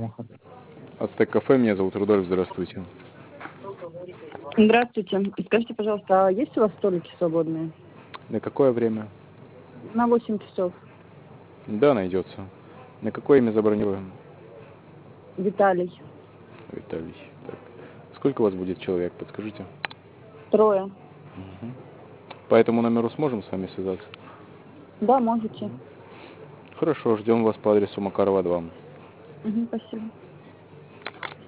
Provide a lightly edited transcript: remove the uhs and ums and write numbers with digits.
Ацтек кафе, меня зовут Рудольф, здравствуйте. Здравствуйте. Скажите, пожалуйста, а есть у вас столики свободные? На какое время? На 8 часов. Да, найдется. На какое имя забронируем? Виталий. Виталий. Так. Сколько у вас будет человек, подскажите? 3. По этому номеру сможем с вами связаться? Да, можете. Хорошо, ждем вас по адресу Макарова 2. Спасибо.